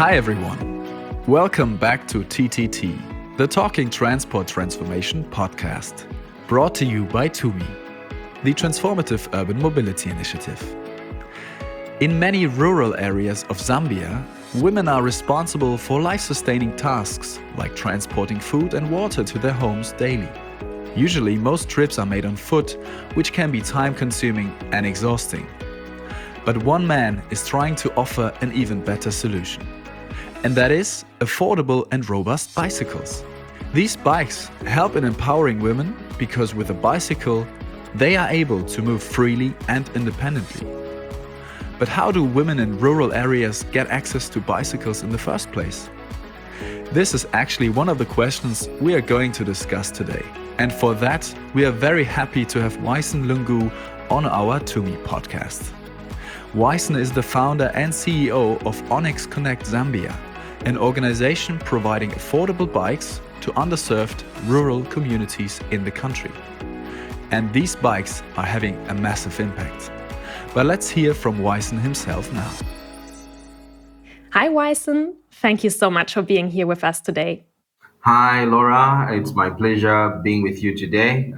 Hi everyone. Welcome back to TTT, the Talking Transport Transformation podcast, brought to you by TUMI, the Transformative Urban Mobility Initiative. In many rural areas of Zambia, women are responsible for life-sustaining tasks like transporting food and water to their homes daily. Usually, most trips are made on foot, which can be time-consuming and exhausting. But one man is trying to offer an even better solution. And that is affordable and robust bicycles. These bikes help in empowering women because with a bicycle, they are able to move freely and independently. But how do women in rural areas get access to bicycles in the first place? This is actually one of the questions we are going to discuss today. And for that, we are very happy to have Wyson Lungu on our TUMI podcast. Wyson is the founder and CEO of Onyx Connect Zambia, an organization providing affordable bikes to underserved rural communities in the country. And these bikes are having a massive impact. But let's hear from Wyson himself now. Hi, Wyson. Thank you so much for being here with us today. Hi, Laura. It's my pleasure being with you today.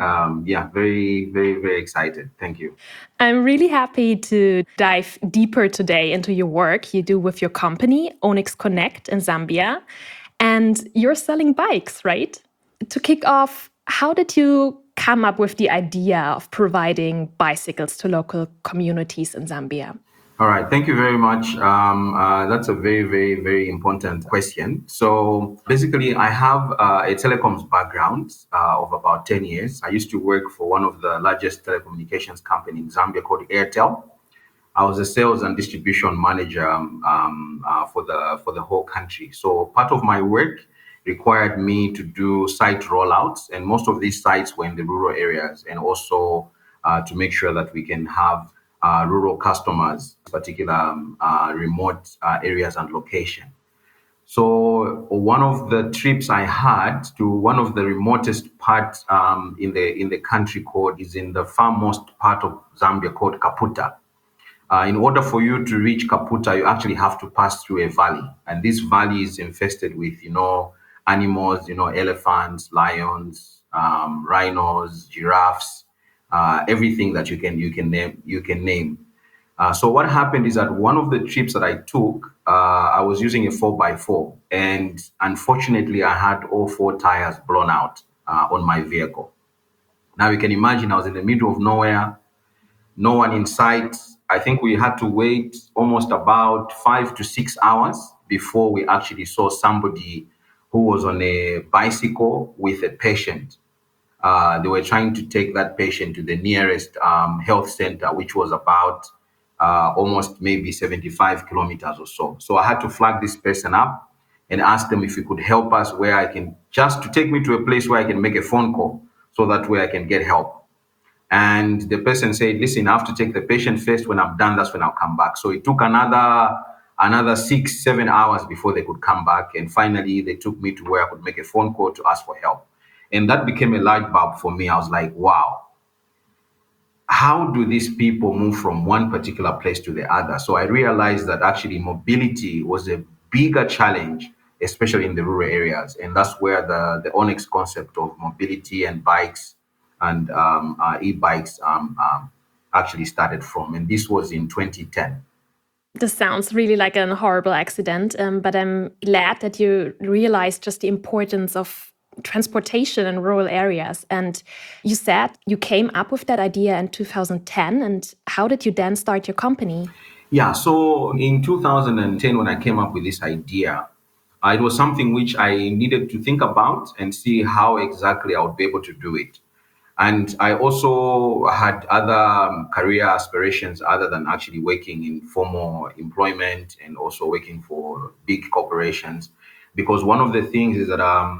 Very excited. Thank you. I'm really happy to dive deeper today into your work you do with your company, Onyx Connect in Zambia. And you're selling bikes, right? To kick off, how did you come up with the idea of providing bicycles to local communities in Zambia? All right. Thank you very much. That's a very important question. So basically, I have a telecoms background of about 10 years. I used to work for one of the largest telecommunications company in Zambia called Airtel. I was a sales and distribution manager for the whole country. So part of my work required me to do site rollouts, and most of these sites were in the rural areas, and also to make sure that we can have rural customers, particular remote areas and location. So one of the trips I had to one of the remotest parts in the country is in the farmost part of Zambia called Kaputa. In order for you to reach Kaputa, you actually have to pass through a valley, and this valley is infested with animals, elephants, lions, rhinos, giraffes, everything that you can name. So what happened is that one of the trips that I took, I was using a 4x4, and unfortunately, I had all four tires blown out on my vehicle. Now you can imagine I was in the middle of nowhere, no one in sight. I think we had to wait almost about 5 to 6 hours before we actually saw somebody who was on a bicycle with a patient. They were trying to take that patient to the nearest health center, which was about almost maybe 75 kilometers or so. So I had to flag this person up and ask them if he could help us where I can, just to take me to a place where I can make a phone call so that way I can get help. And the person said, listen, I have to take the patient first. When I'm done, that's when I'll come back. So it took another 6, 7 hours before they could come back. And finally, they took me to where I could make a phone call to ask for help. And that became a light bulb for me. I was like, wow, how do these people move from one particular place to the other? So I realized that actually mobility was a bigger challenge, especially in the rural areas. And that's where the Onyx concept of mobility and bikes and e-bikes actually started from. And this was in 2010. This sounds really like a horrible accident, but I'm glad that you realized just the importance of transportation in rural areas. And you said you came up with that idea in 2010. And how did you then start your company? Yeah, so in 2010, when I came up with this idea, it was something which I needed to think about and see how exactly I would be able to do it. And I also had other career aspirations other than actually working in formal employment and also working for big corporations. Because one of the things is that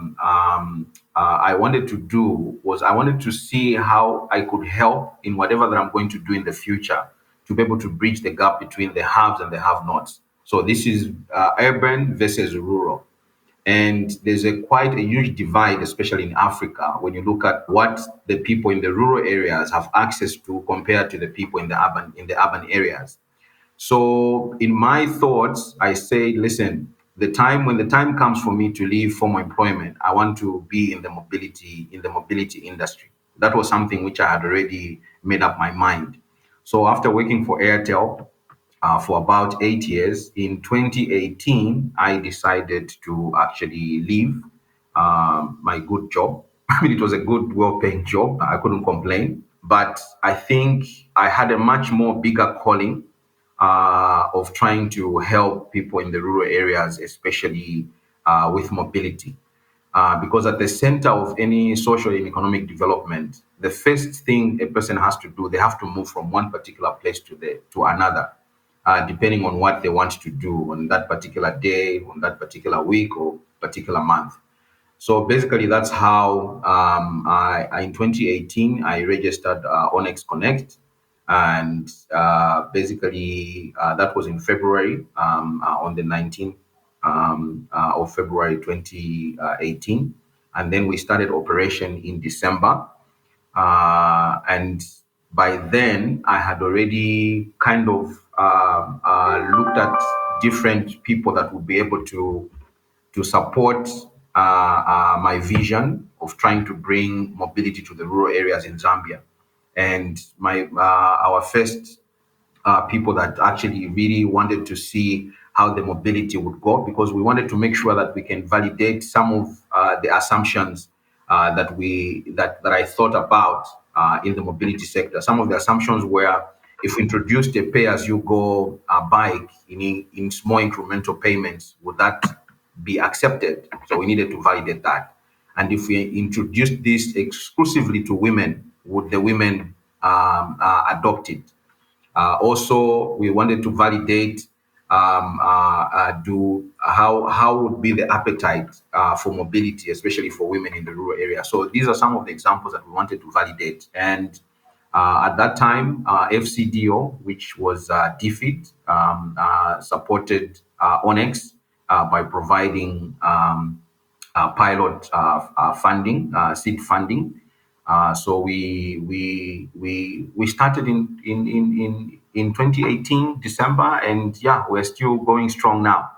I wanted to do was I wanted to see how I could help in whatever that I'm going to do in the future to be able to bridge the gap between the haves and the have-nots. So this is urban versus rural. And there's quite a huge divide, especially in Africa, when you look at what the people in the rural areas have access to compared to the people in the urban areas. So in my thoughts, I say, listen, when the time comes for me to leave formal employment, I want to be in the mobility industry. That was something which I had already made up my mind. So after working for Airtel for about 8 years, in 2018, I decided to actually leave my good job. I mean, it was a good, well-paying job. I couldn't complain. But I think I had a much more bigger calling of trying to help people in the rural areas, especially with mobility. Because at the center of any social and economic development, the first thing a person has to do, they have to move from one particular place to another, depending on what they want to do on that particular day, on that particular week, or particular month. So basically, that's how in 2018 I registered Onyx Connect, and basically that was in February, on the 19th of February 2018, and then we started operation in December, and by then I had already kind of looked at different people that would be able to support my vision of trying to bring mobility to the rural areas in Zambia. And our first people that actually really wanted to see how the mobility would go, because we wanted to make sure that we can validate some of the assumptions that I thought about in the mobility sector. Some of the assumptions were, if we introduced a pay-as-you-go bike in small incremental payments, would that be accepted? So we needed to validate that. And if we introduced this exclusively to women, would the women adopt it? Also, we wanted to validate how would be the appetite for mobility, especially for women in the rural area. So these are some of the examples that we wanted to validate. And at that time, FCDO, which was DFID, supported Onyx by providing pilot funding, seed funding. So we started in 2018 December, and yeah, we're still going strong now.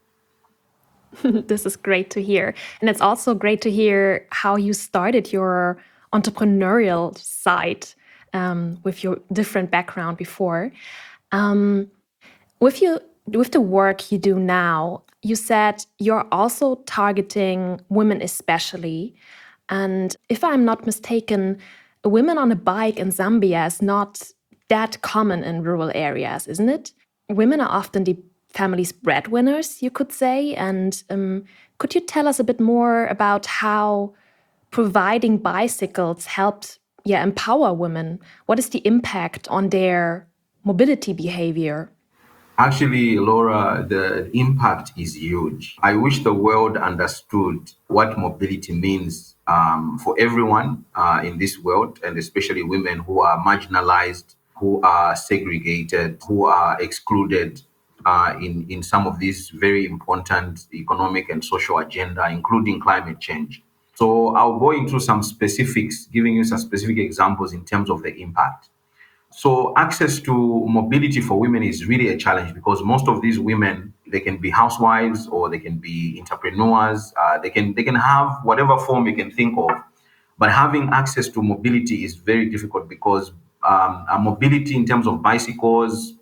This is great to hear. And it's also great to hear how you started your entrepreneurial side with your different background before. Um, with the work you do now, you said you're also targeting women especially. And if I'm not mistaken, women on a bike in Zambia is not that common in rural areas, isn't it? Women are often the family's breadwinners, you could say. And could you tell us a bit more about how providing bicycles helped empower women? What is the impact on their mobility behavior? Actually, Laura, the impact is huge. I wish the world understood what mobility means for everyone in this world, and especially women who are marginalized, who are segregated, who are excluded in some of these very important economic and social agenda, including climate change. So I'll go into some specifics, giving you some specific examples in terms of the impact. So access to mobility for women is really a challenge, because most of these women, they can be housewives or they can be entrepreneurs. They can have whatever form you can think of, but having access to mobility is very difficult, because mobility in terms of bicycles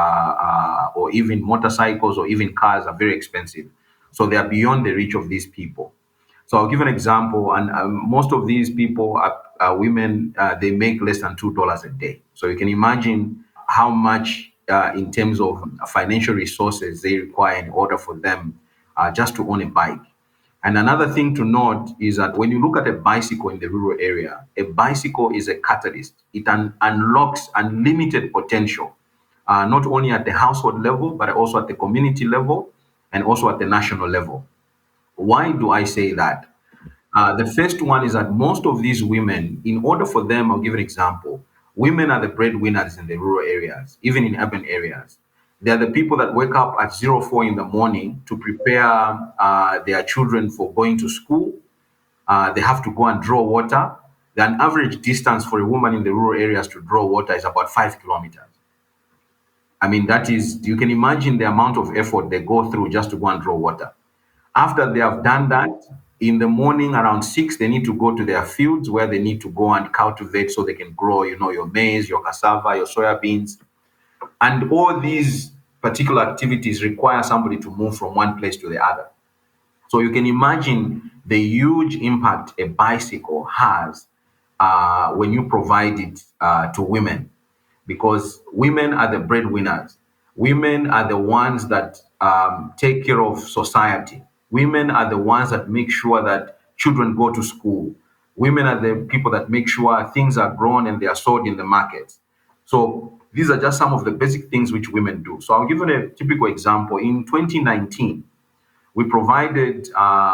or even motorcycles or even cars are very expensive. So they are beyond the reach of these people. So I'll give an example, and most of these people are women. They make less than $2 a day. So you can imagine how much, in terms of financial resources, they require in order for them just to own a bike. And another thing to note is that when you look at a bicycle in the rural area, a bicycle is a catalyst. It unlocks unlimited potential, not only at the household level, but also at the community level and also at the national level. Why do I say that? The first one is that most of these women, in order for them, I'll give an example. Women are the breadwinners in the rural areas, even in urban areas. They're the people that wake up at 04 in the morning to prepare their children for going to school. They have to go and draw water. The average distance for a woman in the rural areas to draw water is about 5 kilometers. I mean, that is, you can imagine the amount of effort they go through just to go and draw water. After they have done that, in the morning around 6, they need to go to their fields where they need to go and cultivate so they can grow, your maize, your cassava, your soya beans. And all these particular activities require somebody to move from one place to the other. So you can imagine the huge impact a bicycle has when you provide it to women, because women are the breadwinners. Women are the ones that take care of society. Women are the ones that make sure that children go to school. Women are the people that make sure things are grown and they are sold in the market. So these are just some of the basic things which women do. So I'll give you a typical example. In 2019, we provided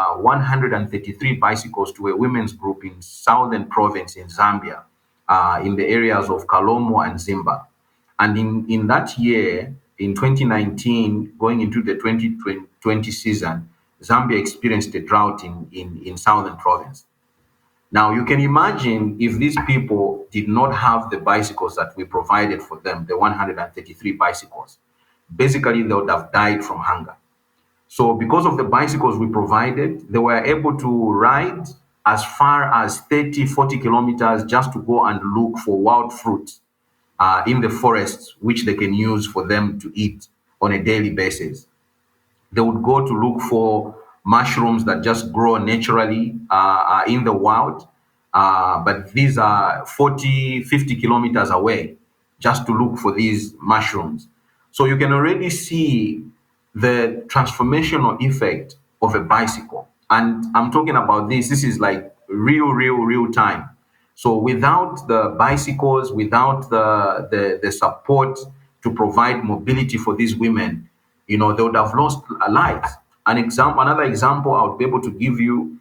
133 bicycles to a women's group in Southern Province in Zambia, in the areas of Kalomo and Zimba. And in that year, in 2019, going into the 2020 season, Zambia experienced a drought in Southern Province. Now, you can imagine if these people did not have the bicycles that we provided for them, the 133 bicycles, basically they would have died from hunger. So because of the bicycles we provided, they were able to ride as far as 30, 40 kilometers just to go and look for wild fruits in the forests, which they can use for them to eat on a daily basis. They would go to look for mushrooms that just grow naturally in the wild. But these are 40, 50 kilometers away just to look for these mushrooms. So you can already see the transformational effect of a bicycle. And I'm talking about this is like real time. So without the bicycles, without the support to provide mobility for these women, they would have lost lives. Another example I would be able to give you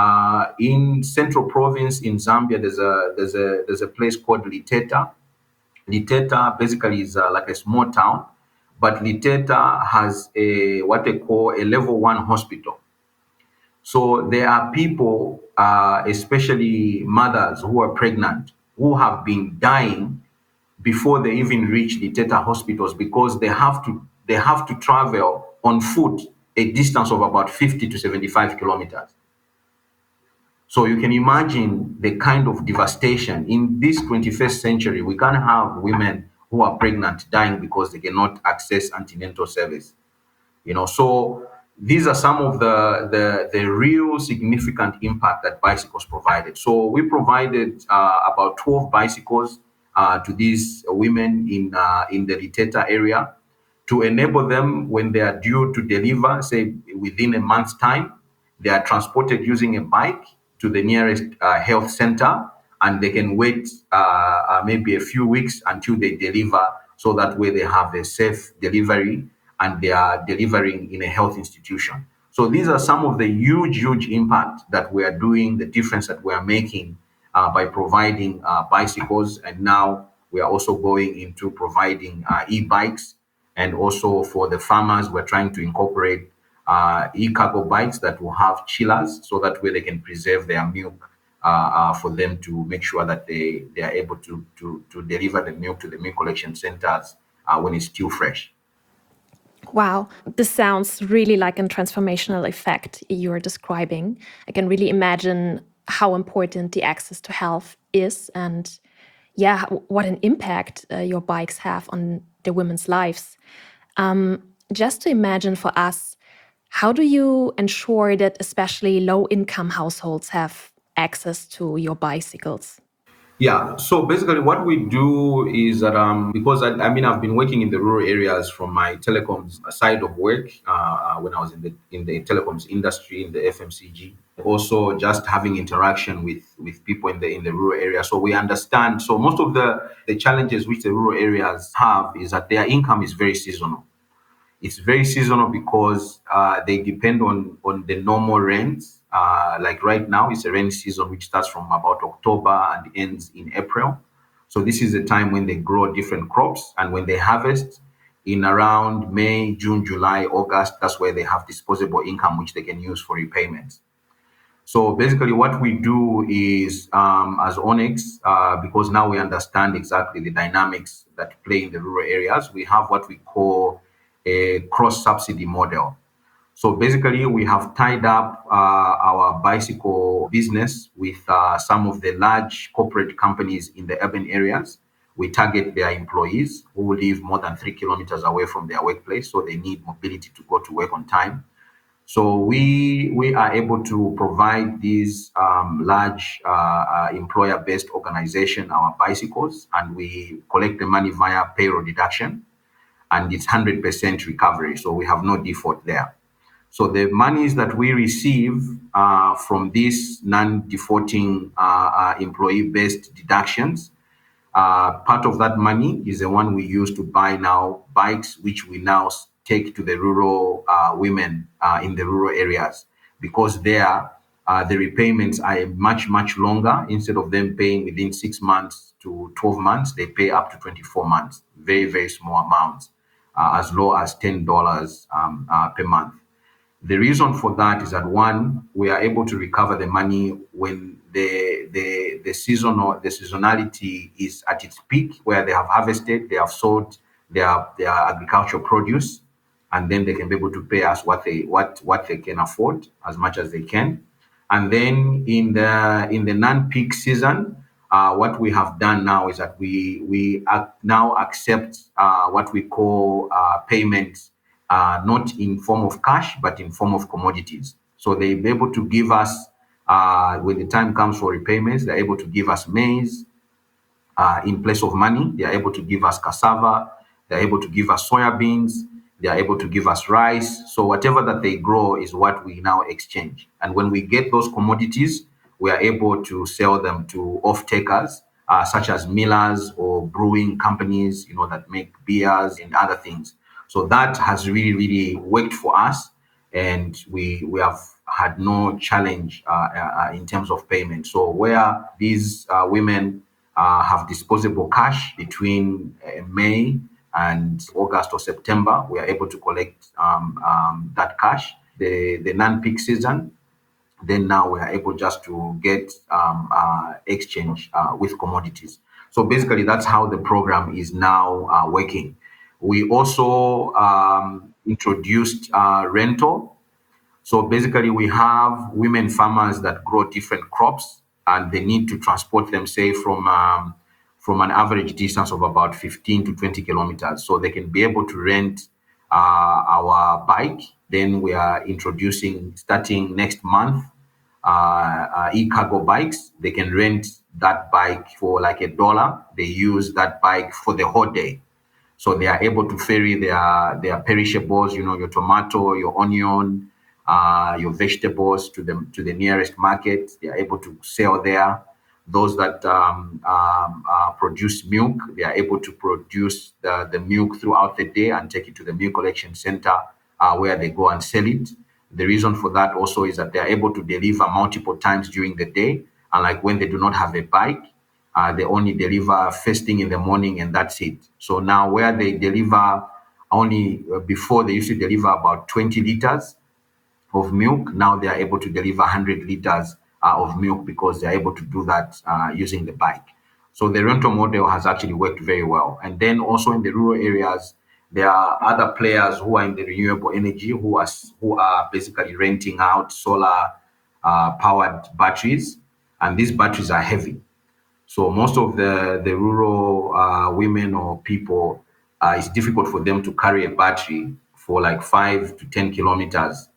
in Central Province in Zambia, there's a place called Liteta. Liteta basically is like a small town, but Liteta has what they call a level 1 hospital. So there are people, especially mothers who are pregnant, who have been dying before they even reach the Teta hospitals, because they have to travel on foot a distance of about 50 to 75 kilometers. So you can imagine the kind of devastation in this 21st century. We can't have women who are pregnant dying because they cannot access antenatal service. So these are some of the real significant impact that bicycles provided. So we provided about 12 bicycles to these women in the Liteta area to enable them, when they are due to deliver, say within a month's time, they are transported using a bike to the nearest health center, and they can wait maybe a few weeks until they deliver, so that way they have a safe delivery and they are delivering in a health institution. So these are some of the huge impact that we are doing, the difference that we are making by providing bicycles. And now we are also going into providing e-bikes. And also for the farmers, we're trying to incorporate e-cargo bikes that will have chillers, so that way they can preserve their milk for them to make sure that they are able to deliver the milk to the milk collection centers when it's still fresh. Wow, this sounds really like a transformational effect you're describing. I can really imagine how important the access to health is, and yeah, what an impact your bikes have on the women's lives. Just to imagine for us, how do you ensure that especially low-income households have access to your bicycles? Yeah, so basically what we do is that because I mean I've been working in the rural areas from my telecoms side of work when I was in the telecoms industry in the FMCG. Also just having interaction with people in the rural area. So we understand. So most of the challenges which the rural areas have is that their income is very seasonal. It's very seasonal because they depend on the normal rains. Like right now, it's a rainy season which starts from about October and ends in April. So this is the time when they grow different crops, and when they harvest in around May, June, July, August, that's where they have disposable income which they can use for repayments. So basically, what we do is, as Onyx, because now we understand exactly the dynamics that play in the rural areas, we have what we call a cross subsidy model. So basically, we have tied up our bicycle business with some of the large corporate companies in the urban areas. We target their employees who live more than 3 kilometers away from their workplace, so they need mobility to go to work on time. So we are able to provide these large employer-based organization our bicycles, and we collect the money via payroll deduction, and it's 100% recovery. So we have no default there. So the monies that we receive from these non-defaulting employee-based deductions, part of that money is the one we use to buy now bikes, which we now take to the rural women in the rural areas, because there the repayments are much longer. Instead of them paying within 6 months to 12 months, they pay up to 24 months. Very small amounts, as low as $10 per month. The reason for that is that, one, we are able to recover the money when the seasonality is at its peak, where they have harvested, they have sold their agricultural produce, and then they can be able to pay us what they can afford, as much as they can. And then in the non-peak season, what we have done now is that we now accept what we call payments, not in form of cash, but in form of commodities. So they'll be able to give us, when the time comes for repayments, they're able to give us maize in place of money. They are able to give us cassava. They're able to give us soya beans. They are able to give us rice. So whatever that they grow is what we now exchange. And when we get those commodities, we are able to sell them to off-takers, such as millers or brewing companies, that make beers and other things. So that has really worked for us, and we have had no challenge in terms of payment. So where these women have disposable cash between May and August or September, we are able to collect that cash. The non-peak season, then now we are able just to get exchange with commodities. So basically, that's how the program is now working. We also introduced rental. So basically, we have women farmers that grow different crops, and they need to transport them, say, from an average distance of about 15 to 20 kilometers. So they can be able to rent our bike. Then we are introducing, starting next month, e-cargo bikes. They can rent that bike for like $1. They use that bike for the whole day. So they are able to ferry their perishables, your tomato, your onion, your vegetables to the nearest market. They are able to sell there. Those that produce milk, they are able to produce the milk throughout the day and take it to the milk collection center, where they go and sell it. The reason for that also is that they are able to deliver multiple times during the day. And like when they do not have a bike, they only deliver first thing in the morning, and that's it. So now where they deliver only, before they used to deliver about 20 liters of milk, now they are able to deliver 100 liters of milk, because they're able to do that using the bike. So the rental model has actually worked very well. And then also in the rural areas, there are other players who are in the renewable energy, who are basically renting out solar powered batteries, and these batteries are heavy. So most of the rural women or people, it's difficult for them to carry a battery for like 5 to 10 kilometers.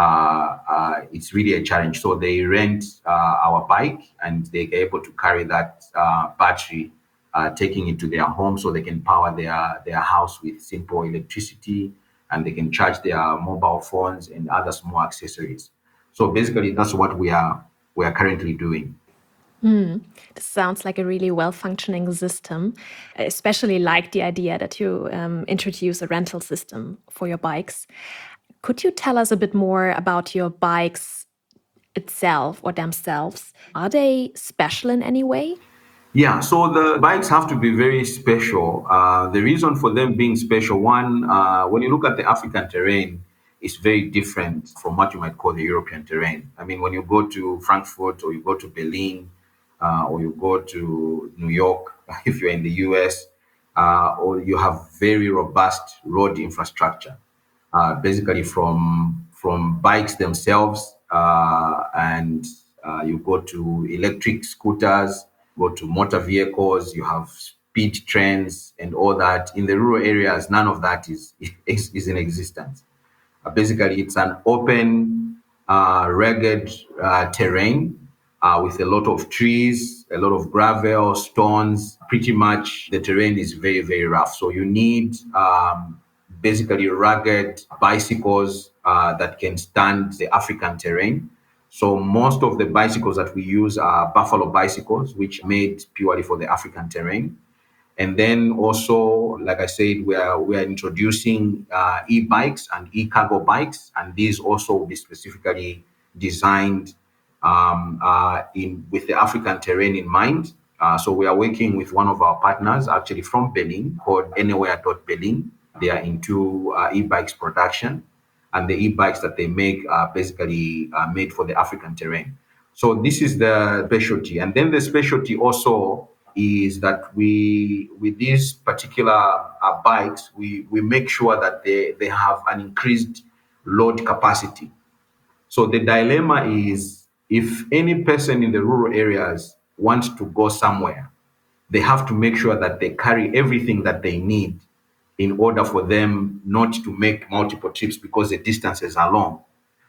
It's really a challenge. So they rent our bike, and they're able to carry that battery, taking it to their home, so they can power their house with simple electricity, and they can charge their mobile phones and other small accessories. So basically, that's what we are currently doing. This sounds like a really well-functioning system. I especially like the idea that you introduce a rental system for your bikes. Could you tell us a bit more about your bikes itself or themselves? Are they special in any way? Yeah, so the bikes have to be very special. The reason for them being special, one, when you look at the African terrain, is very different from what you might call the European terrain. I mean, when you go to Frankfurt or you go to Berlin or you go to New York, if you're in the US, or you have very robust road infrastructure, basically from bikes themselves, and you go to electric scooters, go to motor vehicles, you have speed trains and all that. In the rural areas, none of that is in existence. Basically, it's an open, rugged terrain with a lot of trees, a lot of gravel, stones. Pretty much the terrain is very, very rough. So you need basically rugged bicycles that can stand the African terrain. So most of the bicycles that we use are Buffalo bicycles, which are made purely for the African terrain. And then also, like I said, we are introducing e-bikes and e-cargo bikes, and these also will be specifically designed in with the African terrain in mind. So we are working with one of our partners, actually from Berlin, called Anywhere.Berlin. They are into e-bikes production, and the e-bikes that they make are basically made for the African terrain. So this is the specialty, and then the specialty also is that we, with these particular bikes, we make sure that they have an increased load capacity. So the dilemma is if any person in the rural areas wants to go somewhere, they have to make sure that they carry everything that they need in order for them not to make multiple trips because the distances are long.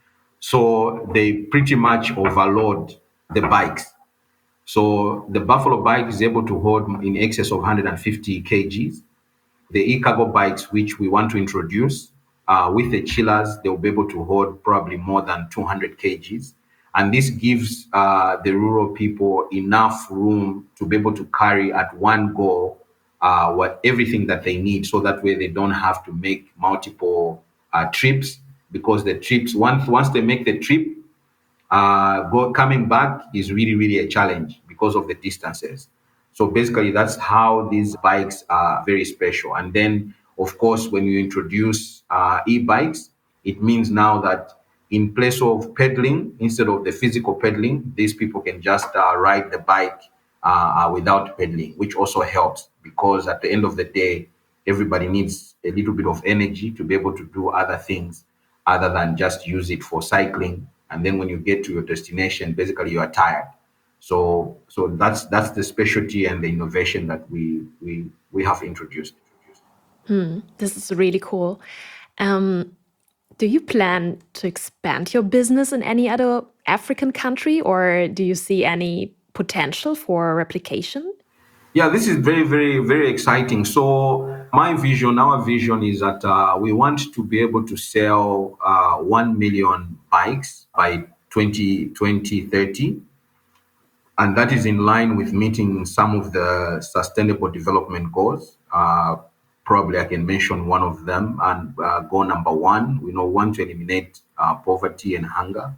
So they pretty much overload the bikes. So the Buffalo bike is able to hold in excess of 150 kgs. The e-cargo bikes, which we want to introduce, with the chillers, they'll be able to hold probably more than 200 kgs. And this gives the rural people enough room to be able to carry at one go everything that they need, so that way they don't have to make multiple trips, because the trips, once they make the trip, coming back is really, really a challenge because of the distances. So basically, that's how these bikes are very special. And then, of course, when you introduce e-bikes, it means now that in place of pedaling, instead of the physical pedaling, these people can just ride the bike without pedaling, which also helps, because at the end of the day, everybody needs a little bit of energy to be able to do other things other than just use it for cycling. And then when you get to your destination, basically you are tired. So that's the specialty and the innovation that we have introduced. This is really cool. Do you plan to expand your business in any other African country, or do you see any potential for replication? Yeah, this is very, very, very exciting. So our vision is that we want to be able to sell 1 million bikes by 2030. And that is in line with meeting some of the sustainable development goals. Probably I can mention one of them. And goal number one, we want to eliminate poverty and hunger.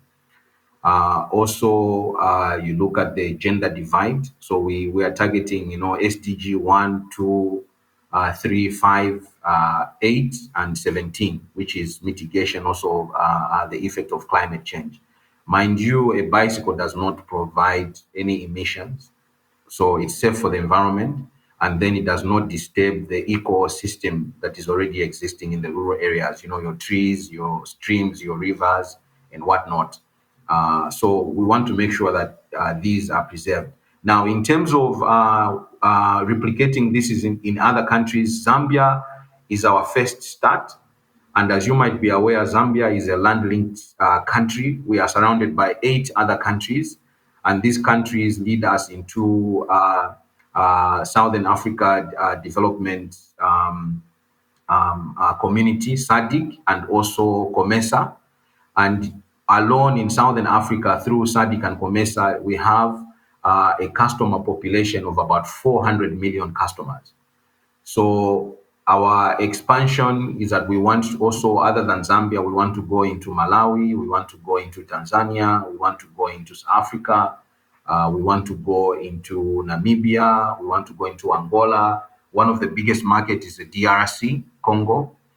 Also, you look at the gender divide. So we are targeting, SDG 1, 2, 3, 5, 8, and 17, which is mitigation also the effect of climate change. Mind you, a bicycle does not provide any emissions, so it's safe for the environment, and then it does not disturb the ecosystem that is already existing in the rural areas, your trees, your streams, your rivers, and whatnot. So we want to make sure that these are preserved. Now, in terms of replicating this is in other countries, Zambia is our first start. And as you might be aware, Zambia is a land-linked country. We are surrounded by 8 other countries, and these countries lead us into Southern Africa Development Community, SADC, and also COMESA. And alone in Southern Africa, through SADC and COMESA, we have a customer population of about 400 million customers. So our expansion is that we want to also, other than Zambia, we want to go into Malawi, we want to go into Tanzania, we want to go into South Africa, we want to go into Namibia, we want to go into Angola. One of the biggest markets is the DRC, Congo.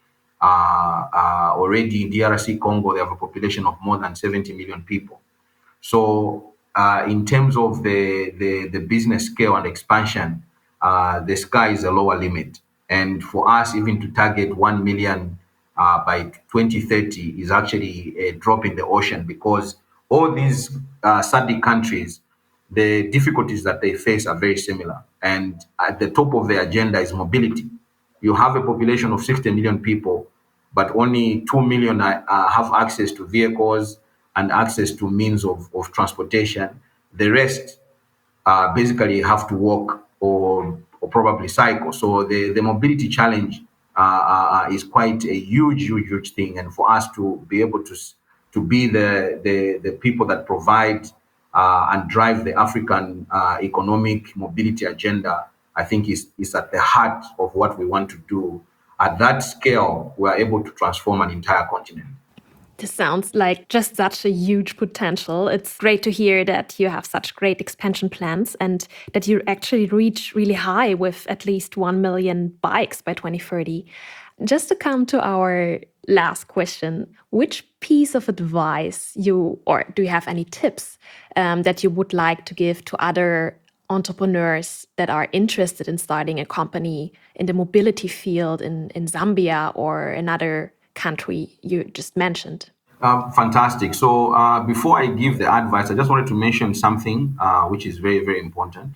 already in DRC Congo, they have a population of more than 70 million people. So in terms of the business scale and expansion, the sky is a lower limit. And for us, even to target 1 million by 2030 is actually a drop in the ocean, because all these SADC countries, the difficulties that they face are very similar. And at the top of the agenda is mobility. You have a population of 60 million people, but only 2 million have access to vehicles and access to means of transportation. The rest basically have to walk or probably cycle. So the mobility challenge is quite a huge thing. And for us to be able to be the people that provide and drive the African economic mobility agenda, I think is at the heart of what we want to do. At that scale, we are able to transform an entire continent. This sounds like just such a huge potential. It's great to hear that you have such great expansion plans and that you actually reach really high with at least 1 million bikes by 2030. Just to come to our last question, which piece of advice or do you have any tips that you would like to give to other entrepreneurs that are interested in starting a company in the mobility field in Zambia or another country you just mentioned? Fantastic. So before I give the advice, I just wanted to mention something which is very important.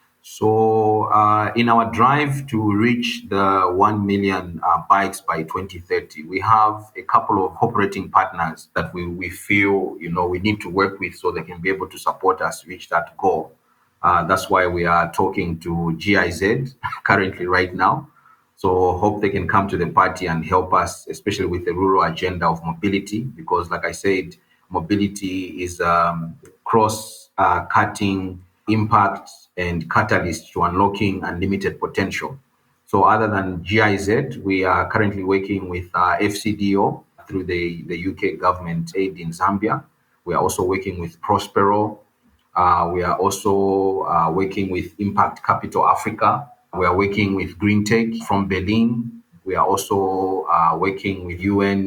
So in our drive to reach the 1 million bikes by 2030, we have a couple of operating partners that we feel we need to work with so they can be able to support us reach that goal. That's why we are talking to GIZ currently right now. So hope they can come to the party and help us, especially with the rural agenda of mobility, because like I said, mobility is cross-cutting impact and catalyst to unlocking unlimited potential. So other than GIZ, we are currently working with FCDO through the UK government aid in Zambia. We are also working with Prospero. We are also working with Impact Capital Africa. We are working with Green Tech from Berlin. We are also working with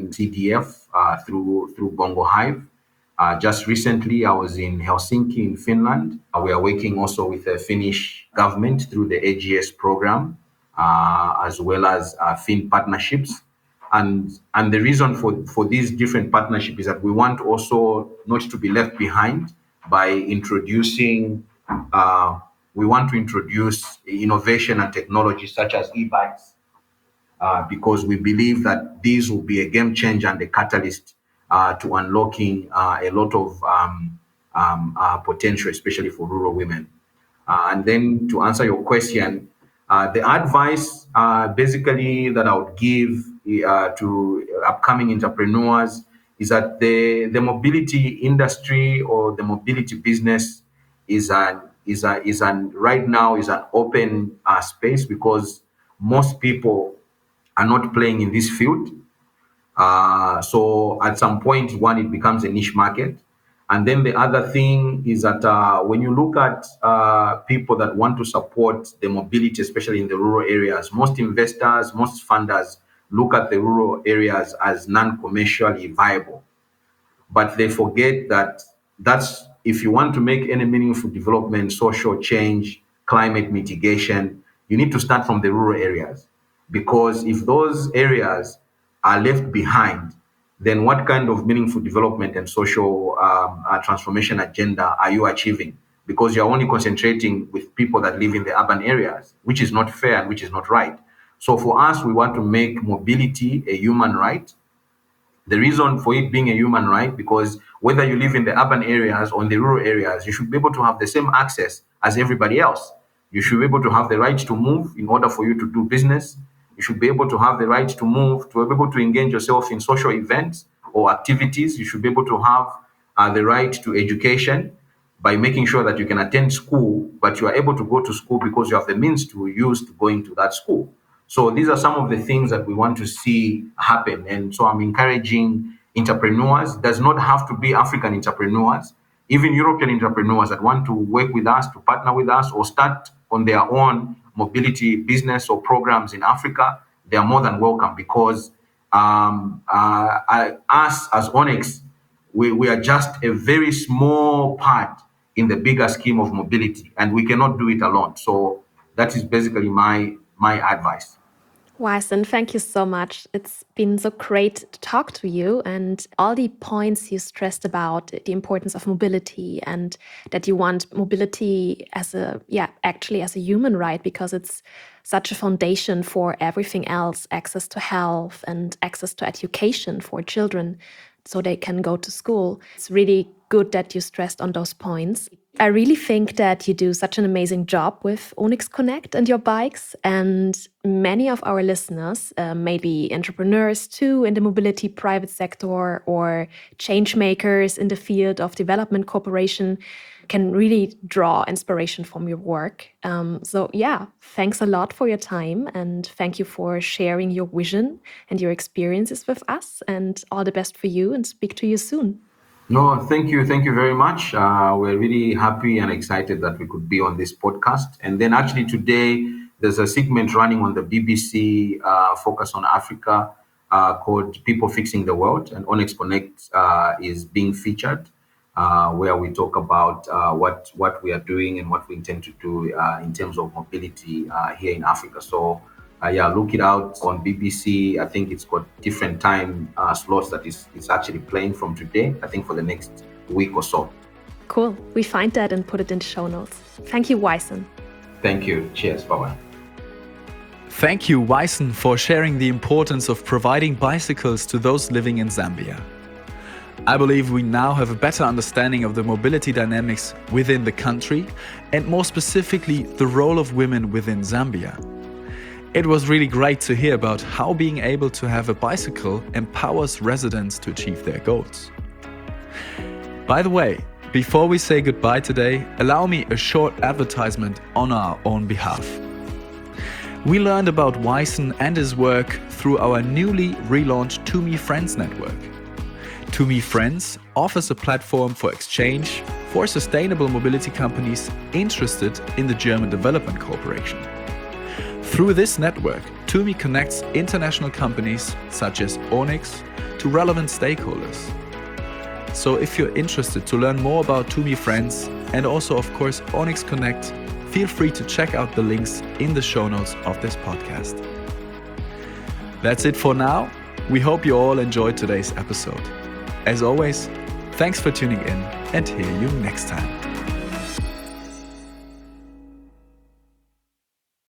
UNCDF through Bongo Hive. Just recently, I was in Helsinki in Finland. We are working also with the Finnish government through the AGS program, as well as Finn partnerships. And the reason for these different partnerships is that we want also not to be left behind by introducing we want to introduce innovation and technology such as e-bikes, because we believe that these will be a game changer and a catalyst to unlocking a lot of potential, especially for rural women. And then to answer your question, the advice basically that I would give to upcoming entrepreneurs is that the mobility industry or the mobility business is right now is an open space, because most people are not playing in this field. So at some point, it becomes a niche market. And then the other thing is that when you look at people that want to support the mobility, especially in the rural areas, most investors, most funders look at the rural areas as non-commercially viable. But they forget that if you want to make any meaningful development, social change, climate mitigation, you need to start from the rural areas. Because if those areas are left behind, then what kind of meaningful development and social transformation agenda are you achieving? Because you're only concentrating with people that live in the urban areas, which is not fair and which is not right. So for us, we want to make mobility a human right. The reason for it being a human right, because whether you live in the urban areas or in the rural areas, you should be able to have the same access as everybody else. You should be able to have the right to move in order for you to do business. You should be able to have the right to move, to be able to engage yourself in social events or activities. You should be able to have the right to education by making sure that you can attend school, but you are able to go to school because you have the means to use to go into that school. So these are some of the things that we want to see happen. And so I'm encouraging entrepreneurs. It does not have to be African entrepreneurs, even European entrepreneurs that want to work with us, to partner with us, or start on their own mobility business or programs in Africa. They are more than welcome, because us as Onyx, we are just a very small part in the bigger scheme of mobility, and we cannot do it alone. So that is basically my advice. Wyson, thank you so much. It's been so great to talk to you, and all the points you stressed about the importance of mobility and that you want mobility as actually as a human right, because it's such a foundation for everything else, access to health and access to education for children so they can go to school. It's really good that you stressed on those points. I really think that you do such an amazing job with Onyx Connect and your bikes, and many of our listeners, maybe entrepreneurs too in the mobility private sector or change makers in the field of development cooperation, can really draw inspiration from your work. Thanks a lot for your time, and thank you for sharing your vision and your experiences with us, and all the best for you, and speak to you soon. No, thank you very much. We're really happy and excited that we could be on this podcast. And then actually today, there's a segment running on the BBC Focus on Africa called People Fixing the World, and Onyx Connect is being featured, where we talk about what we are doing and what we intend to do in terms of mobility here in Africa. So look it out on BBC. I think it's got different time slots that it's actually playing from today, I think for the next week or so. Cool. We find that and put it in the show notes. Thank you, Wyson. Thank you. Cheers. Bye-bye. Thank you, Wyson, for sharing the importance of providing bicycles to those living in Zambia. I believe we now have a better understanding of the mobility dynamics within the country, and more specifically, the role of women within Zambia. It was really great to hear about how being able to have a bicycle empowers residents to achieve their goals. By the way, before we say goodbye today, allow me a short advertisement on our own behalf. We learned about Wyson and his work through our newly relaunched TwoMe Friends network. TwoMe Friends offers a platform for exchange for sustainable mobility companies interested in the German Development Cooperation. Through this network, TwoMe connects international companies such as Onyx to relevant stakeholders. So if you're interested to learn more about TwoMe Friends and also, of course, Onyx Connect, feel free to check out the links in the show notes of this podcast. That's it for now. We hope you all enjoyed today's episode. As always, thanks for tuning in, and hear you next time.